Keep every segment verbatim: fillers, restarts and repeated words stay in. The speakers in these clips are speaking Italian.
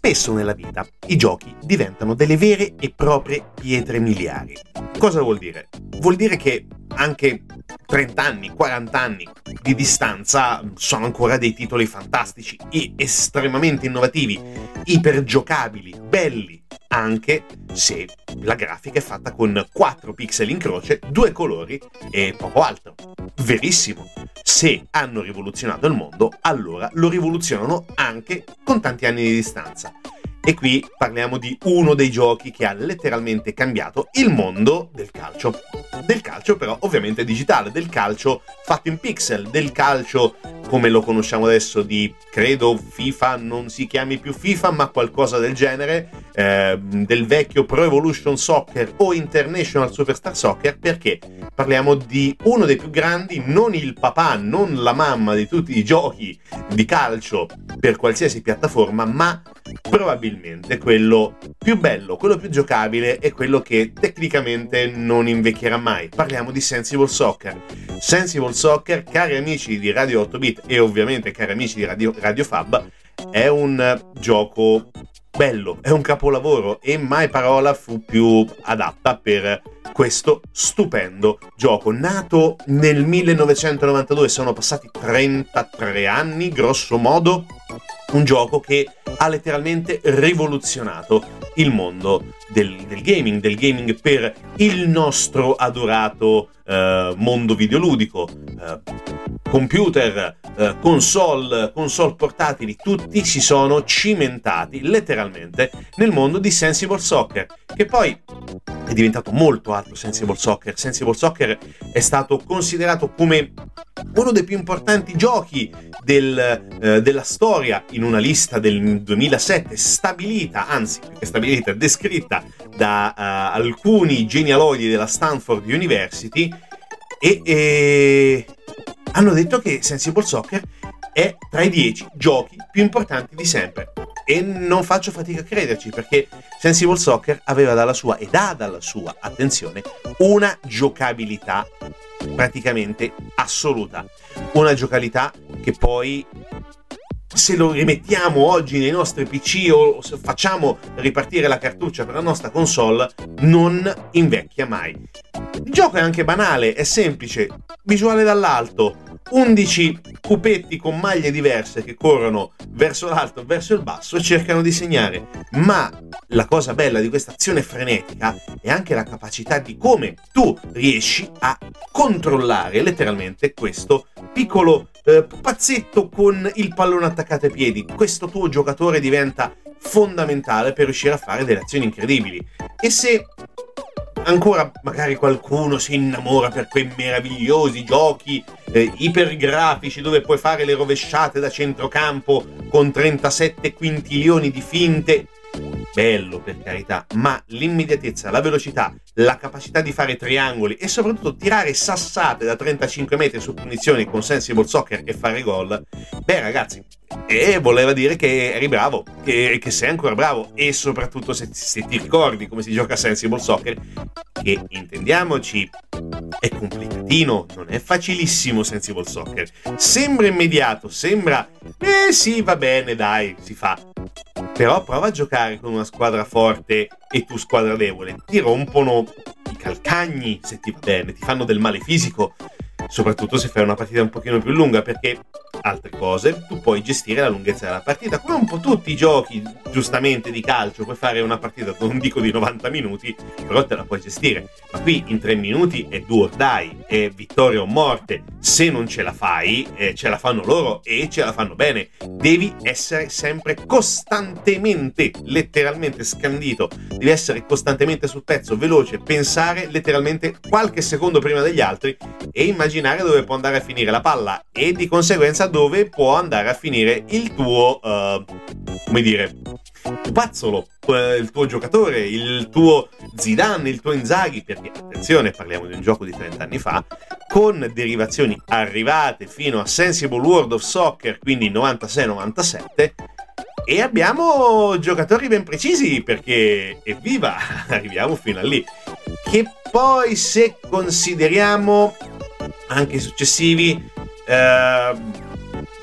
spesso nella vita i giochi diventano delle vere e proprie pietre miliari. Cosa vuol dire? Vuol dire che anche trenta anni, quaranta anni di distanza sono ancora dei titoli fantastici e estremamente innovativi, ipergiocabili, belli, anche se la grafica è fatta con quattro pixel in croce, due colori e poco altro. Verissimo. Se hanno rivoluzionato il mondo, allora lo rivoluzionano anche con tanti anni di distanza. E qui parliamo di uno dei giochi che ha letteralmente cambiato il mondo del calcio. Del calcio però ovviamente digitale, del calcio fatto in pixel, del calcio come lo conosciamo adesso di, credo, FIFA non si chiami più FIFA, ma qualcosa del genere, eh, del vecchio Pro Evolution Soccer o International Superstar Soccer, perché parliamo di uno dei più grandi, non il papà, non la mamma di tutti i giochi di calcio per qualsiasi piattaforma, ma probabilmente quello più bello, quello più giocabile e quello che tecnicamente non invecchierà mai. Parliamo di Sensible Soccer. Sensible Soccer, cari amici di Radio otto bit e ovviamente cari amici di Radio, Radio Fab, è un gioco bello, è un capolavoro e mai parola fu più adatta per questo stupendo gioco. Nato nel millenovecentonovantadue, sono passati trentatré anni grosso modo, un gioco che ha letteralmente rivoluzionato il mondo del, del gaming, del gaming per il nostro adorato eh, mondo videoludico. Eh, computer, eh, console, console portatili, tutti si sono cimentati letteralmente nel mondo di Sensible Soccer, che poi è diventato molto altro. Sensible Soccer Sensible Soccer è stato considerato come uno dei più importanti giochi del, eh, della storia in una lista del duemilasette stabilita, anzi più che stabilita, descritta da uh, alcuni genealogi della Stanford University e, e hanno detto che Sensible Soccer è tra i dieci giochi più importanti di sempre. E non faccio fatica a crederci, perché Sensible Soccer aveva dalla sua, ed ha dalla sua, attenzione, una giocabilità praticamente assoluta. Una giocabilità che poi, se lo rimettiamo oggi nei nostri P C o se facciamo ripartire la cartuccia per la nostra console, non invecchia mai. Il gioco è anche banale, è semplice, visuale dall'alto, undici pupetti con maglie diverse che corrono verso l'alto e verso il basso e cercano di segnare. Ma la cosa bella di questa azione frenetica è anche la capacità di come tu riesci a controllare letteralmente questo piccolo eh, pupazzetto con il pallone attaccato ai piedi. Questo tuo giocatore diventa fondamentale per riuscire a fare delle azioni incredibili. E se ancora magari qualcuno si innamora per quei meravigliosi giochi eh, ipergrafici dove puoi fare le rovesciate da centrocampo con trentasette quintilioni di finte, bello per carità, ma l'immediatezza, la velocità, la capacità di fare triangoli e soprattutto tirare sassate da trentacinque metri su punizioni con Sensible Soccer e fare gol, beh ragazzi, e voleva dire che eri bravo, che, che sei ancora bravo, e soprattutto se, se ti ricordi come si gioca Sensible Soccer, che intendiamoci è complicatino, non è facilissimo Sensible Soccer, sembra immediato, sembra eh sì va bene dai si fa, però prova a giocare con una squadra forte e tu squadra debole, ti rompono i calcagni se ti va bene, ti fanno del male fisico, soprattutto se fai una partita un pochino più lunga, perché altre cose tu puoi gestire la lunghezza della partita, come un po' tutti i giochi giustamente di calcio, puoi fare una partita non dico di novanta minuti, però te la puoi gestire, ma qui in tre minuti è do or die, è vittoria o morte, se non ce la fai eh, ce la fanno loro e ce la fanno bene, devi essere sempre costantemente letteralmente scandito, devi essere costantemente sul pezzo, veloce, pensare letteralmente qualche secondo prima degli altri e immaginare dove può andare a finire la palla e di conseguenza dove può andare a finire il tuo uh, come dire pazzolo, il tuo giocatore, il tuo Zidane, il tuo Inzaghi, perché attenzione, parliamo di un gioco di trenta anni fa con derivazioni arrivate fino a Sensible World of Soccer, quindi novantasei novantasette, e abbiamo giocatori ben precisi, perché evviva, arriviamo fino a lì, che poi se consideriamo anche i successivi eh,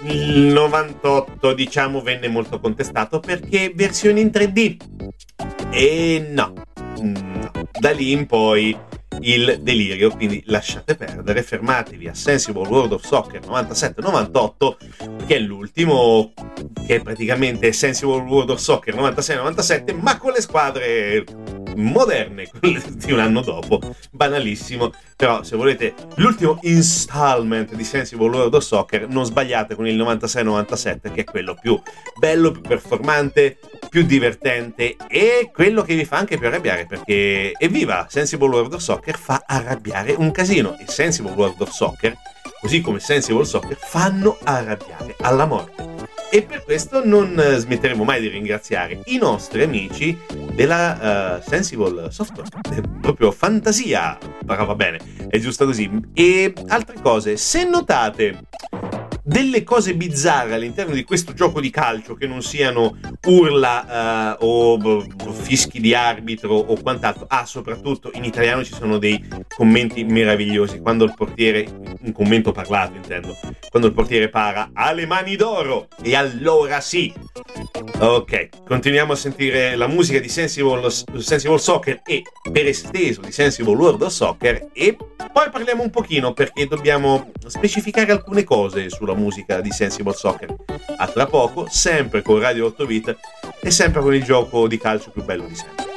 il novantotto, diciamo, venne molto contestato perché versione in tre D. E no, no. Da lì in poi il delirio, quindi lasciate perdere, fermatevi a Sensible World of Soccer novantasette novantotto, che è l'ultimo, che è praticamente Sensible World of Soccer novantasei novantasette, ma con le squadre moderne di un anno dopo. Banalissimo, però se volete l'ultimo installment di Sensible World of Soccer, non sbagliate con il novantasei novantasette, che è quello più bello, più performante, più divertente e quello che vi fa anche più arrabbiare, perché evviva, Sensible World of Soccer fa arrabbiare un casino, e Sensible World of Soccer, così come Sensible Soccer, fanno arrabbiare alla morte. E per questo non smetteremo mai di ringraziare i nostri amici della uh, Sensible Software. È proprio fantasia, ma va bene, è giusto così. E altre cose, se notate delle cose bizzarre all'interno di questo gioco di calcio, che non siano urla uh, o b- fischi di arbitro o quant'altro, ah, soprattutto in italiano ci sono dei commenti meravigliosi quando il portiere, un commento parlato intendo, quando il portiere para "ha le mani d'oro", e allora sì. Ok, continuiamo a sentire la musica di Sensible, Sensible Soccer e per esteso di Sensible World of Soccer, e poi parliamo un pochino, perché dobbiamo specificare alcune cose sulla musica di Sensible Soccer. A tra poco, sempre con Radio otto bit e sempre con il gioco di calcio più bello di sempre.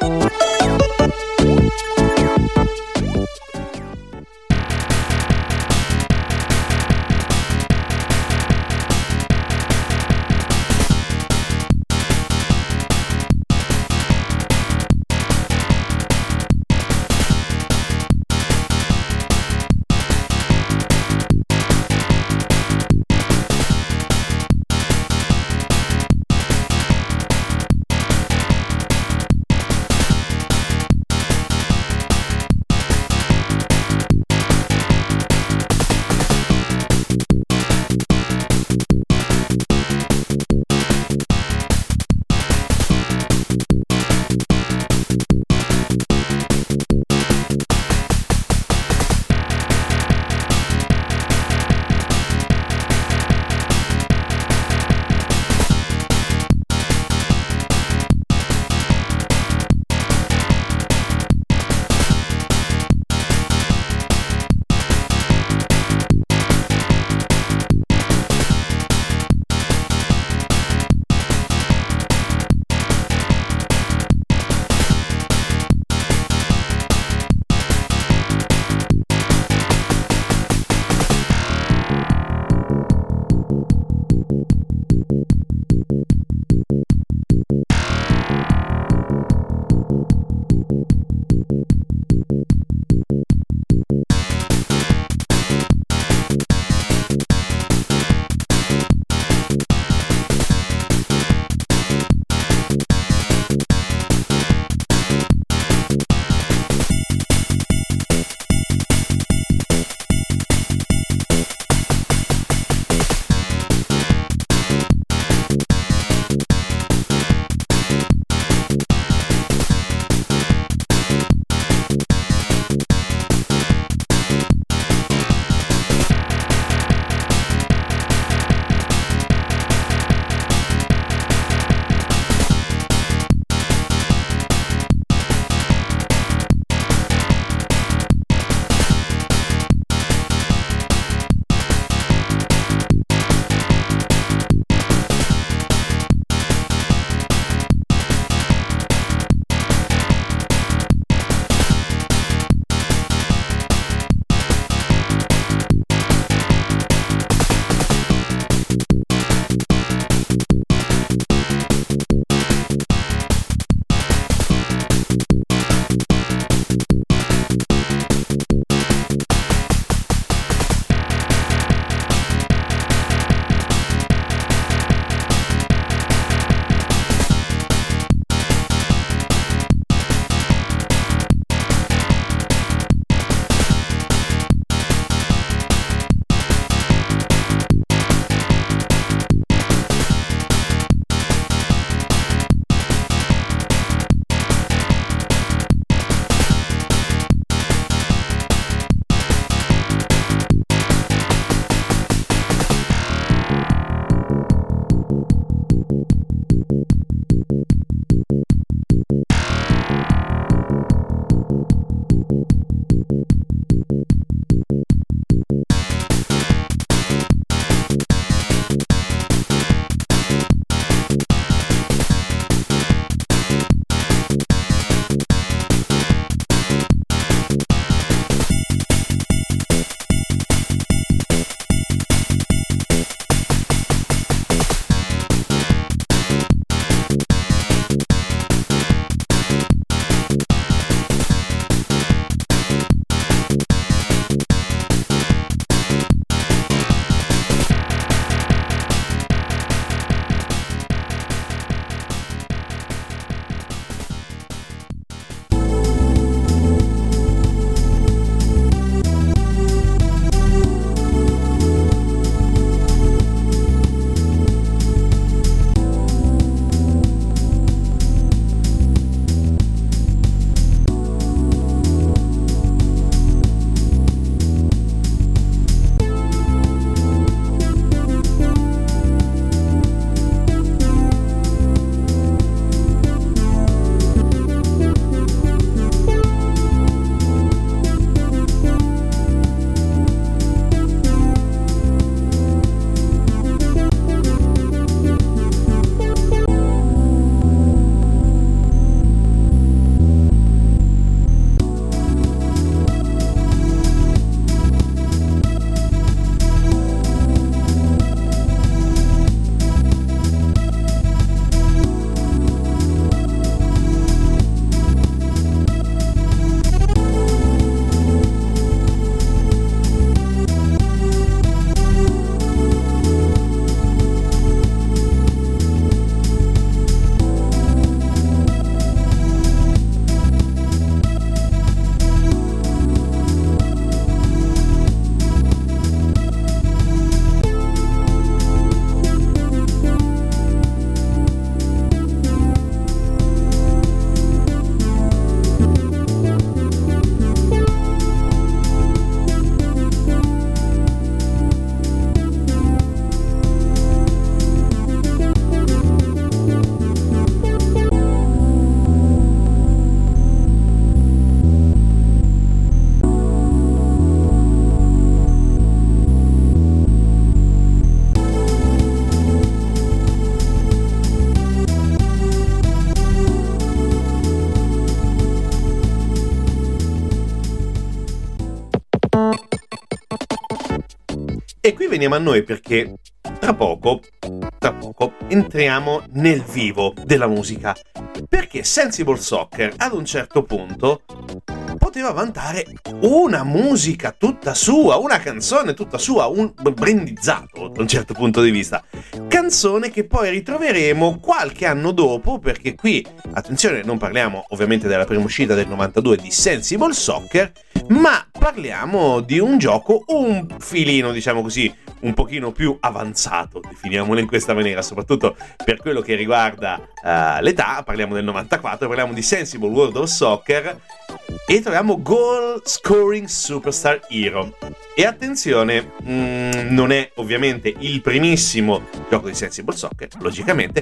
E qui veniamo a noi perché tra poco, tra poco entriamo nel vivo della musica, perché Sensible Soccer ad un certo punto poteva vantare una musica tutta sua, una canzone tutta sua, un brandizzato da un certo punto di vista, canzone che poi ritroveremo qualche anno dopo, perché qui, attenzione, non parliamo ovviamente della prima uscita del novantadue di Sensible Soccer, ma parliamo di un gioco un filino, diciamo così, un pochino più avanzato, definiamolo in questa maniera, soprattutto per quello che riguarda uh, l'età. Parliamo del novantaquattro, parliamo di Sensible World of Soccer e troviamo Goal Scoring Superstar Hero. E attenzione, mh, non è ovviamente il primissimo gioco di Sensible Soccer, logicamente,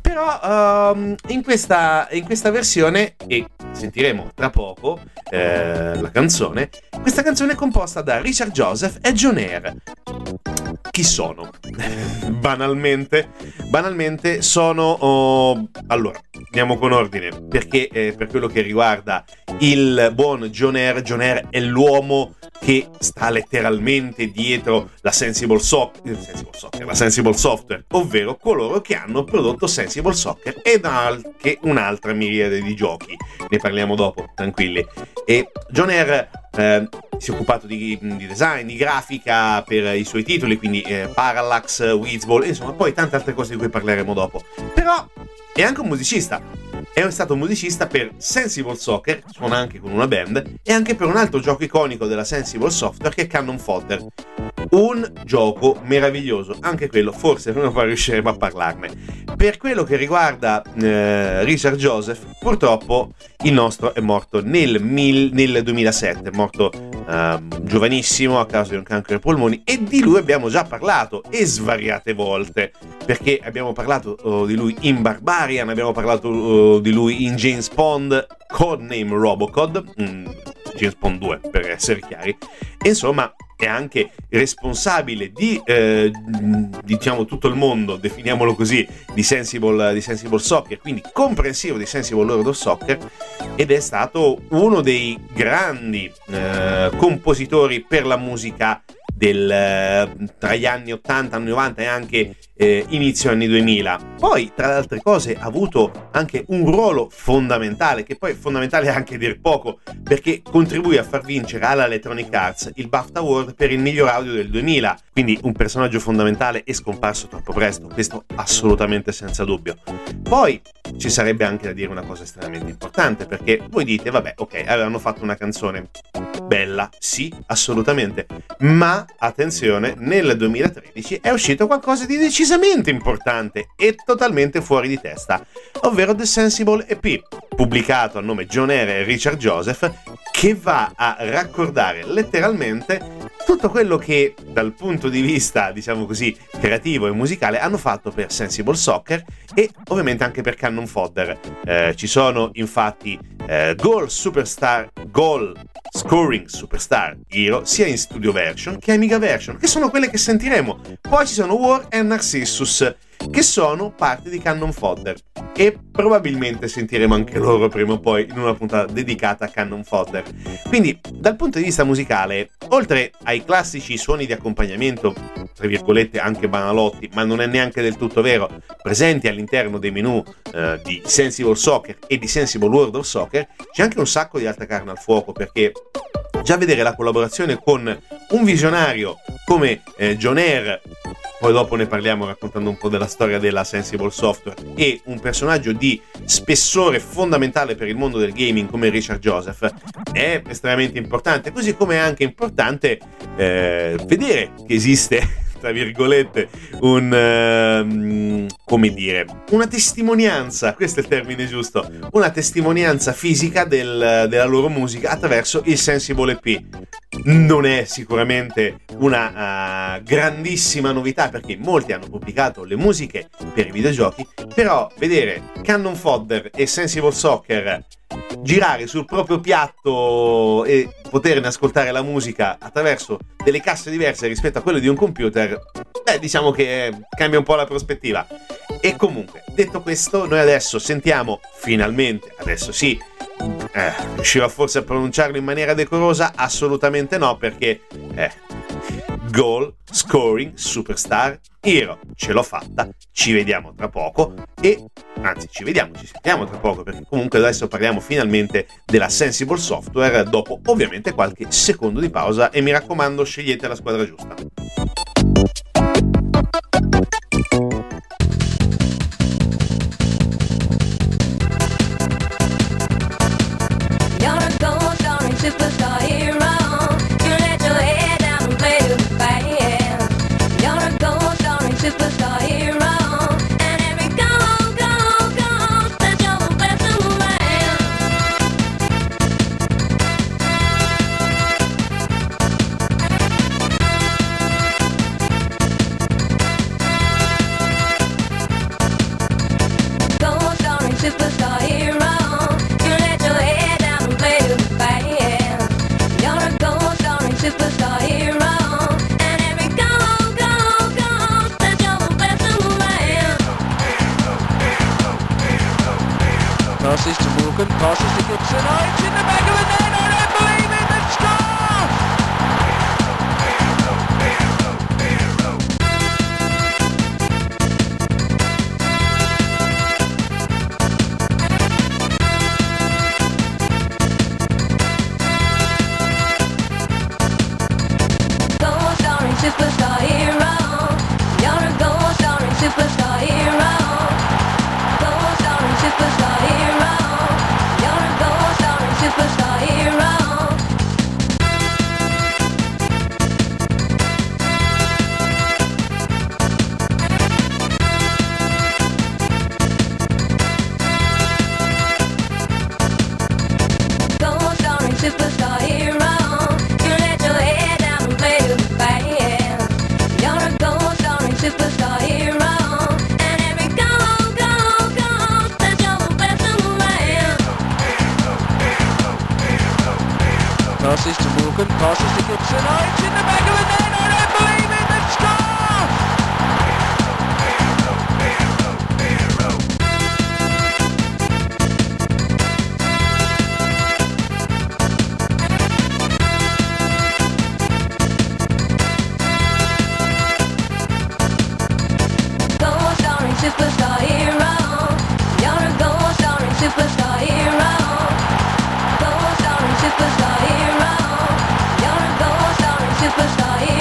però uh, in, questa, in questa versione, e sentiremo tra poco eh, la canzone, questa canzone è composta da Richard Joseph e John Eyre. Chi sono? banalmente, banalmente sono... Oh, allora, andiamo con ordine, perché eh, per quello che riguarda il buon John Eyre, John Eyre è l'uomo che sta letteralmente dietro la Sensible, so- Sensible Soccer, la Sensible Software, ovvero coloro che hanno prodotto Sensible Soccer ed anche un'altra miriade di giochi. Ne parliamo dopo, tranquilli. E John Eyre eh, si è occupato di, di design, di grafica per i suoi titoli, quindi eh, Parallax, Wizball, insomma, poi tante altre cose di cui parleremo dopo. Però è anche un musicista. È stato un musicista per Sensible Soccer, suona anche con una band, e anche per un altro gioco iconico della Sensible Software che è Cannon Fodder. Un gioco meraviglioso, anche quello forse non poi riusciremo a parlarne. Per quello che riguarda eh, Richard Joseph, purtroppo il nostro è morto nel, mil, nel duemilasette, è morto eh, giovanissimo a causa di un cancro ai polmoni, e di lui abbiamo già parlato e svariate volte, perché abbiamo parlato oh, di lui in Barbarian, abbiamo parlato oh, di lui in James Bond, Codename Robocod, mm, James Bond due per essere chiari, e insomma è anche responsabile di eh, diciamo tutto il mondo, definiamolo così, di Sensible, di Sensible Soccer, quindi comprensivo di Sensible World of Soccer, ed è stato uno dei grandi eh, compositori per la musica del, tra gli anni ottanta, anni novanta e anche eh, inizio anni duemila. Poi, tra le altre cose, ha avuto anche un ruolo fondamentale, che poi è fondamentale anche dir poco, perché contribuì a far vincere alla Electronic Arts il BAFTA Award per il miglior audio del duemila, quindi un personaggio fondamentale e scomparso troppo presto, questo assolutamente senza dubbio. Poi ci sarebbe anche da dire una cosa estremamente importante, perché voi dite, vabbè, ok, avevano fatto una canzone bella, sì, assolutamente, ma attenzione, nel duemilatredici è uscito qualcosa di decisamente importante e totalmente fuori di testa, ovvero The Sensible E P, pubblicato a nome John Eyre e Richard Joseph, che va a raccordare letteralmente tutto quello che dal punto di vista, diciamo così, creativo e musicale hanno fatto per Sensible Soccer e ovviamente anche per Cannon Fodder. Eh, ci sono infatti eh, Goal Superstar, Goal Scoring Superstar Hero sia in studio version che Amiga version, che sono quelle che sentiremo. Poi ci sono War e Narcissus, che sono parte di Cannon Fodder, e probabilmente sentiremo anche loro prima o poi in una puntata dedicata a Cannon Fodder. Quindi dal punto di vista musicale, oltre ai classici suoni di accompagnamento, tra virgolette anche banalotti, ma non è neanche del tutto vero, presenti all'interno dei menu eh, di Sensible Soccer e di Sensible World of Soccer, c'è anche un sacco di altra carne al fuoco, perché già vedere la collaborazione con un visionario come eh, John Eyre, poi dopo ne parliamo raccontando un po' della storia della Sensible Software, e un personaggio di spessore fondamentale per il mondo del gaming come Richard Joseph, è estremamente importante, così come è anche importante eh, vedere che esiste, tra virgolette, un uh, come dire, una testimonianza, questo è il termine giusto, una testimonianza fisica del, della loro musica attraverso il Sensible E P. Non è sicuramente una uh, grandissima novità, perché molti hanno pubblicato le musiche per i videogiochi, però vedere Cannon Fodder e Sensible Soccer girare sul proprio piatto e poterne ascoltare la musica attraverso delle casse diverse rispetto a quelle di un computer, beh, diciamo che cambia un po' la prospettiva. E comunque, detto questo, noi adesso sentiamo finalmente, adesso sì, eh, riuscirò forse a pronunciarlo in maniera decorosa? Assolutamente no, perché eh, goal scoring superstar hero. Ce l'ho fatta, ci vediamo tra poco e anzi ci vediamo, ci sentiamo tra poco, perché comunque adesso parliamo finalmente della Sensible Software dopo ovviamente qualche secondo di pausa e mi raccomando scegliete la squadra giusta. Superstar hero, you let your head down and play the band. You're a ghost story superstar hero, and every go, go, go, that you're the best in the land. Ghost story superstar hero, you let your head down and play the band. Superstar hero, and every go, go, go, that you're the best in the land. Passes to Morgan, passes to Gibson, oh, it's in the back of the net, I don't believe it, the score! Superstar hero, you're a ghost story superstar hero. Ghost story superstar hero, you're a ghost story superstar hero. Ghost story superstar hero, you let your head down and play the band. Superstar hero, and every go, go, go, that you're the best in the land. Passes to Morgan, passes to Gibson, oh, it's in the back of the net, I don't believe it, the score! Superstar hero, you're a ghost story superstar hero. Ghost story superstar hero, you're a ghost story superstar hero.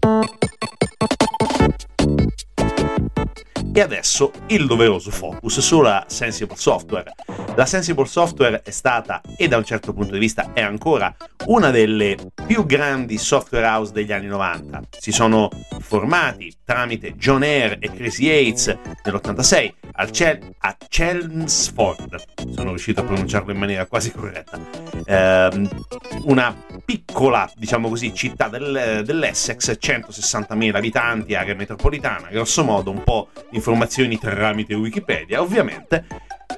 E adesso il doveroso focus sulla Sensible Software. La Sensible Software è stata, e da un certo punto di vista è ancora, una delle più grandi software house degli anni novanta. Si sono formati tramite John Eyre e Crazy Yates nell'ottantasei al Chel- a Chelmsford, sono riuscito a pronunciarlo in maniera quasi corretta, ehm, una piccola, diciamo così, città del, dell'Essex, centosessantamila abitanti, area metropolitana, grosso modo, un po' di informazioni tramite Wikipedia ovviamente,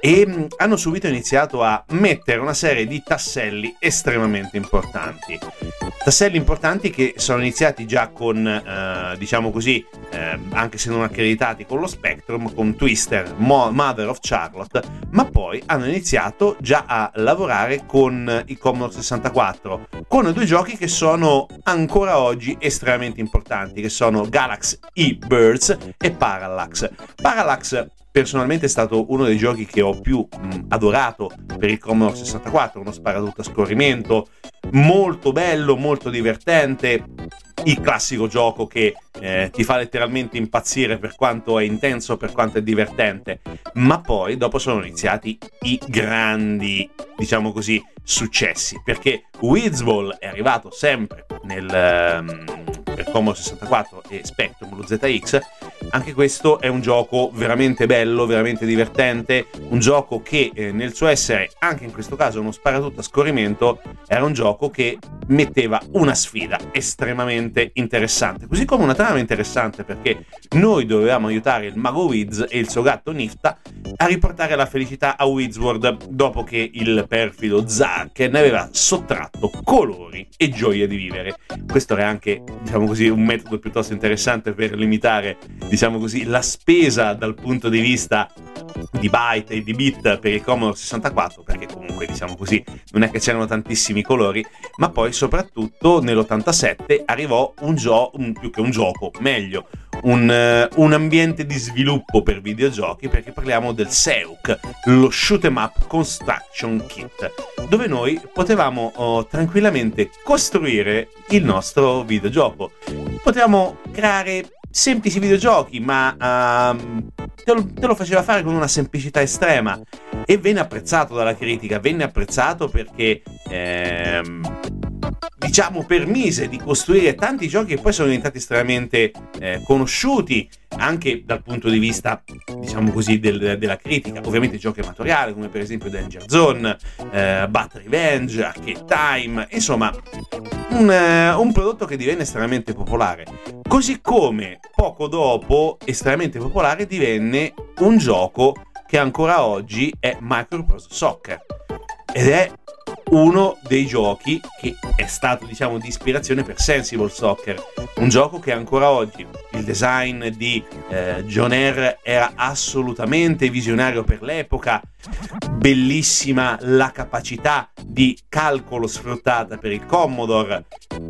e hanno subito iniziato a mettere una serie di tasselli estremamente importanti. Tasselli importanti che sono iniziati già con, eh, diciamo così, eh, anche se non accreditati, con lo Spectrum, con Twister, Mo- Mother of Charlotte, ma poi hanno iniziato già a lavorare con il Commodore sessantaquattro, con due giochi che sono ancora oggi estremamente importanti, che sono Galax E-Birds e Parallax. Parallax personalmente è stato uno dei giochi che ho più mh, adorato per il Commodore sessantaquattro, uno sparatutto a scorrimento molto bello, molto divertente, il classico gioco che eh, ti fa letteralmente impazzire per quanto è intenso, per quanto è divertente. Ma poi dopo sono iniziati i grandi, diciamo così, successi, perché Wizzball è arrivato sempre nel um, per Commodore sessantaquattro e Spectrum, lo Z X. Anche questo è un gioco veramente bello, veramente divertente, un gioco che eh, nel suo essere, anche in questo caso uno sparatutto a scorrimento, era un gioco che metteva una sfida estremamente interessante, così come una trama interessante, perché noi dovevamo aiutare il mago Wiz e il suo gatto Nifta a riportare la felicità a Wizzworld dopo che il perfido Zark ne aveva sottratto colori e gioia di vivere. Questo era anche, diciamo così, un metodo piuttosto interessante per limitare, diciamo così, la spesa dal punto di vista di byte e di bit per il Commodore sessantaquattro, perché comunque, diciamo così, non è che c'erano tantissimi colori. Ma poi soprattutto nell'ottantasette arrivò un gioco, più che un gioco, meglio, un, uh, un ambiente di sviluppo per videogiochi, perché parliamo del S E U C, lo Shoot 'em Up Construction Kit, dove noi potevamo oh, tranquillamente costruire il nostro videogioco. Potevamo creare semplici videogiochi, ma uh, te, lo, te lo faceva fare con una semplicità estrema, e venne apprezzato dalla critica, venne apprezzato perché ehm, diciamo permise di costruire tanti giochi che poi sono diventati estremamente eh, conosciuti anche dal punto di vista, diciamo così, del, della critica. Ovviamente giochi amatoriali come per esempio Danger Zone, eh, Bat Revenge, Arcade Time, insomma un, eh, un prodotto che divenne estremamente popolare, così come poco dopo estremamente popolare divenne un gioco che ancora oggi è Microprose Soccer, ed è uno dei giochi che è stato, diciamo, di ispirazione per Sensible Soccer, un gioco che ancora oggi, il design di eh, John Eyre era assolutamente visionario per l'epoca, bellissima la capacità di calcolo sfruttata per il Commodore.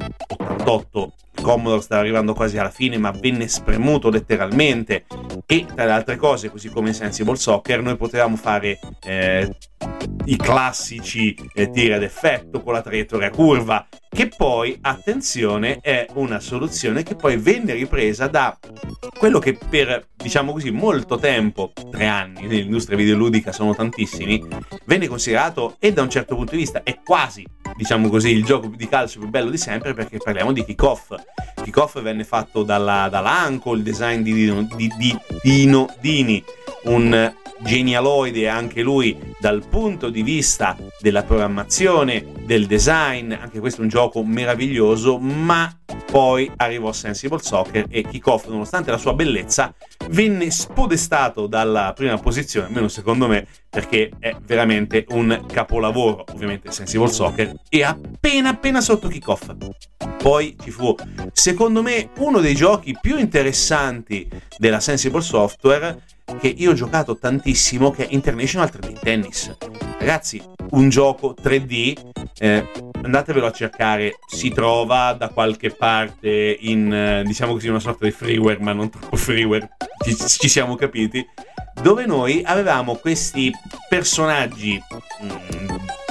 ottantotto il Commodore stava arrivando quasi alla fine, ma venne spremuto letteralmente, e tra le altre cose, così come in Sensible Soccer, noi potevamo fare eh, i classici eh, tiri ad effetto con la traiettoria curva, che poi, attenzione, è una soluzione che poi venne ripresa da quello che per, diciamo così, molto tempo, tre anni nell'industria videoludica sono tantissimi, venne considerato, e da un certo punto di vista è quasi, diciamo così, il gioco di calcio più bello di sempre, perché parliamo di Kick-Off. Kick-Off venne fatto dalla, dalla Anco, il design di Dino, di, di Dino Dini, un genialoide anche lui dal punto di vista della programmazione, del design. Anche questo è un gioco meraviglioso, ma poi arrivò Sensible Soccer e Kick-Off, nonostante la sua bellezza, venne spodestato dalla prima posizione, almeno secondo me, perché è veramente un capolavoro. Ovviamente Sensible Soccer è appena appena sotto Kick-Off. Poi ci fu, secondo me, uno dei giochi più interessanti della Sensible Software, che io ho giocato tantissimo, che è International tre D Tennis. Ragazzi, un gioco tre D, eh, andatevelo a cercare, si trova da qualche parte in, eh, diciamo così, una sorta di freeware, ma non troppo freeware, ci, ci siamo capiti, dove noi avevamo questi personaggi mh,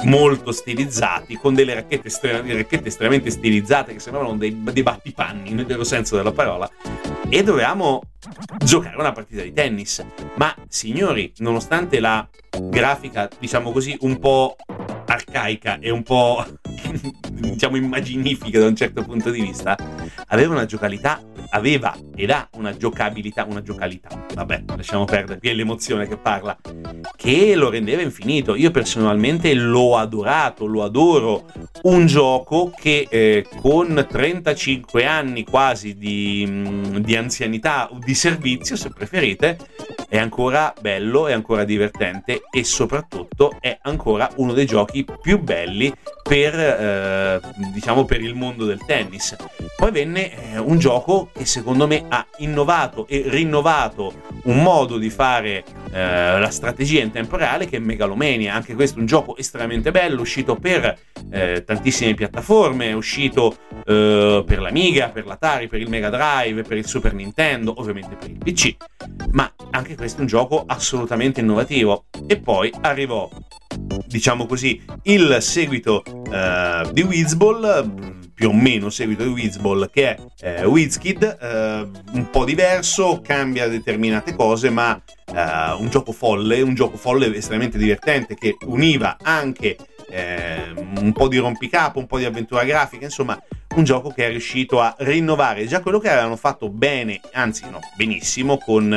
molto stilizzati, con delle racchette, estre- racchette estremamente stilizzate che sembravano dei, dei battipanni nel vero senso della parola, e dovevamo giocare una partita di tennis. Ma signori, nonostante la grafica, diciamo così, un po' arcaica e un po' diciamo immaginifica da un certo punto di vista, aveva una giocalità, aveva ed ha una giocabilità, una giocalità, vabbè, lasciamo perdere, qui è l'emozione che parla, che lo rendeva infinito. Io personalmente l'ho adorato, lo adoro, un gioco che eh, con trentacinque anni quasi di, di anzianità o di servizio, se preferite, è ancora bello, è ancora divertente e soprattutto è ancora uno dei giochi più belli per eh, diciamo per il mondo del tennis. Poi venne eh, un gioco che secondo me ha innovato e rinnovato un modo di fare eh, la strategia in tempo reale, che è Megalomania. Anche questo è un gioco estremamente bello, uscito per eh, tantissime piattaforme, è uscito eh, per l'Amiga, per l'Atari, per il Mega Drive, per il Super Nintendo, ovviamente per il P C, ma anche questo è un gioco assolutamente innovativo. E poi arrivò, diciamo così, il seguito uh, di Wizball, più o meno seguito di Wizball, che è uh, WizKid, uh, un po' diverso, cambia determinate cose, ma uh, un gioco folle, un gioco folle estremamente divertente, che univa anche uh, un po' di rompicapo, un po' di avventura grafica, insomma un gioco che è riuscito a rinnovare già quello che avevano fatto bene, anzi no, benissimo, con,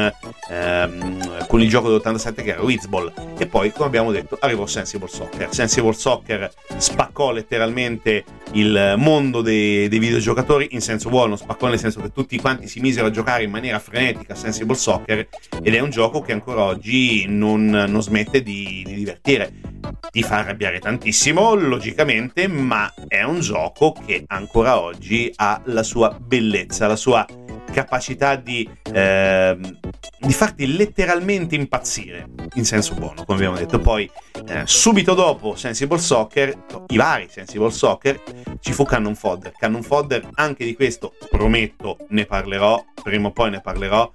ehm, con il gioco dell'ottantasette che era Wizball. E poi, come abbiamo detto, arrivò Sensible Soccer. Sensible Soccer spaccò letteralmente il mondo dei, dei videogiocatori, in senso buono, spaccò nel senso che tutti quanti si misero a giocare in maniera frenetica Sensible Soccer, ed è un gioco che ancora oggi non, non smette di, di divertire. Ti fa arrabbiare tantissimo, logicamente, ma è un gioco che ancora oggi ha la sua bellezza, la sua capacità di, eh, di farti letteralmente impazzire, in senso buono, come abbiamo detto. Poi, eh, subito dopo Sensible Soccer, i vari Sensible Soccer, ci fu Cannon Fodder. Cannon Fodder, anche di questo, prometto, ne parlerò, prima o poi ne parlerò.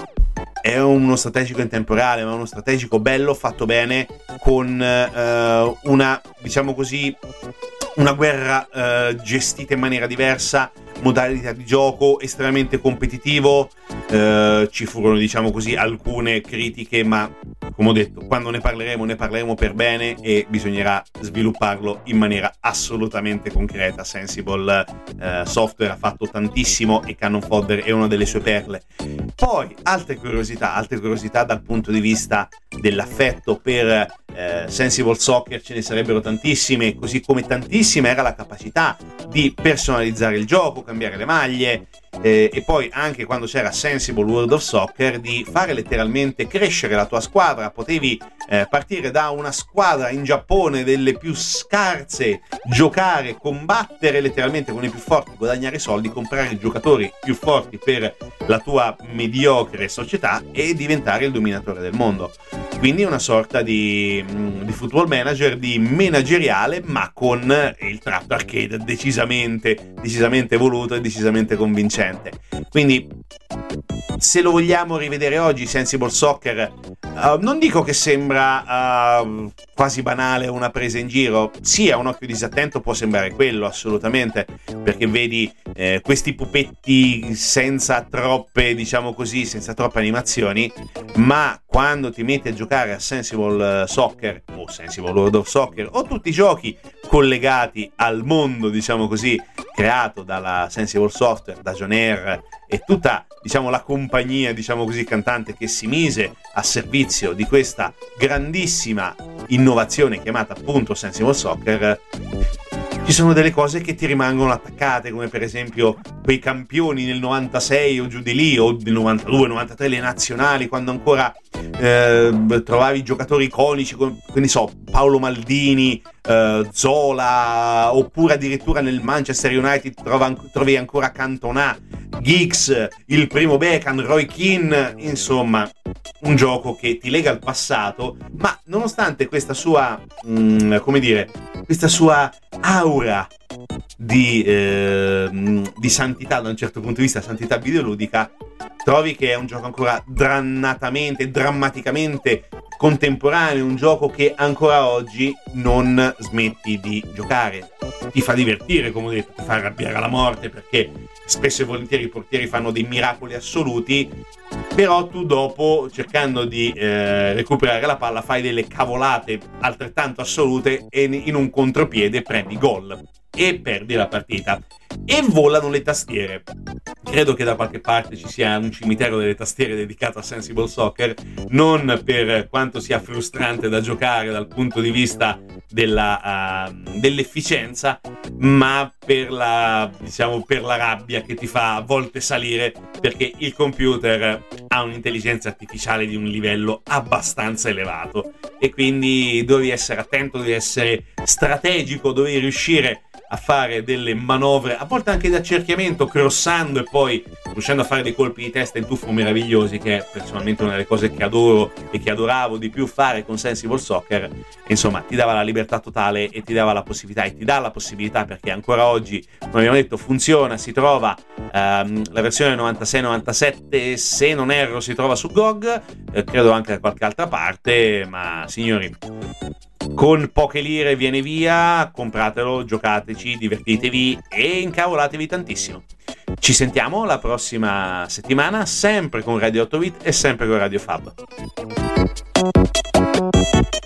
È uno strategico in tempo reale, ma uno strategico bello, fatto bene, con eh, una, diciamo così, una guerra eh, gestita in maniera diversa, modalità di gioco estremamente competitivo. Eh, ci furono, diciamo così, alcune critiche, ma come ho detto, quando ne parleremo ne parleremo per bene e bisognerà svilupparlo in maniera assolutamente concreta. Sensible eh, Software ha fatto tantissimo e Cannon Fodder è una delle sue perle. Poi altre curiosità, altre curiosità dal punto di vista dell'affetto per eh, Sensible Soccer ce ne sarebbero tantissime, così come tantissima era la capacità di personalizzare il gioco, cambiare le maglie, eh, e poi anche quando c'era Sensible World of Soccer di fare letteralmente crescere la tua squadra. Potevi eh, partire da una squadra in Giappone delle più scarse, giocare, combattere letteralmente con i più forti, guadagnare soldi, comprare i giocatori più forti per la tua mediocre società e diventare il dominatore del mondo. Quindi una sorta di, di football manager, di manageriale, ma con il tratto arcade decisamente, decisamente voluto e decisamente convincente. Quindi, se lo vogliamo rivedere oggi, Sensible Soccer, uh, non dico che sembra uh, quasi banale, una presa in giro. Sì, a un occhio disattento può sembrare quello, assolutamente, perché vedi eh, questi pupetti senza troppe, diciamo così, senza troppe animazioni, ma quando ti metti a giocare a Sensible Soccer o Sensible World of Soccer o tutti i giochi collegati al mondo, diciamo così, creato dalla Sensible Software, da John Air e tutta, diciamo, la compagnia, diciamo così, cantante che si mise a servizio di questa grandissima innovazione chiamata appunto Sensible Soccer, ci sono delle cose che ti rimangono attaccate, come per esempio quei campioni nel novantasei o giù di lì, o nel novantadue novantatré, le nazionali, quando ancora eh, trovavi giocatori iconici come, quindi so, Paolo Maldini, eh, Zola, oppure addirittura nel Manchester United trova, trovi ancora Cantona, Giggs, il primo Beckham, Roy Keane, insomma un gioco che ti lega al passato, ma nonostante questa sua, mh, come dire, questa sua aura di, eh, di santità, da un certo punto di vista, santità videoludica, trovi che è un gioco ancora dannatamente, drammaticamente contemporaneo, un gioco che ancora oggi non smetti di giocare. Ti fa divertire, come ho detto, ti fa arrabbiare alla morte, perché spesso e volentieri i portieri fanno dei miracoli assoluti, però tu dopo, cercando di eh, recuperare la palla, fai delle cavolate altrettanto assolute e in un contropiede prendi gol e perdi la partita. E volano le tastiere. Credo che da qualche parte ci sia un cimitero delle tastiere dedicato a Sensible Soccer, non per quanto sia frustrante da giocare dal punto di vista della, uh, dell'efficienza, ma per la, diciamo, per la rabbia che ti fa a volte salire, perché il computer ha un'intelligenza artificiale di un livello abbastanza elevato e quindi dovevi essere attento, dovevi essere strategico, dovevi riuscire a fare delle manovre, a volte anche di accerchiamento, crossando e poi riuscendo a fare dei colpi di testa in tuffo meravigliosi, che è personalmente una delle cose che adoro e che adoravo di più fare con Sensible Soccer. Insomma, ti dava la libertà totale e ti dava la possibilità, e ti dà la possibilità, perché ancora oggi, come abbiamo detto, funziona, si trova ehm, la versione novantasei novantasette, se non erro si trova su G O G, eh, credo anche da qualche altra parte, ma signori, con poche lire viene via, compratelo, giocateci, divertitevi e incavolatevi tantissimo. Ci sentiamo la prossima settimana, sempre con Radio otto bit e sempre con Radio Fab.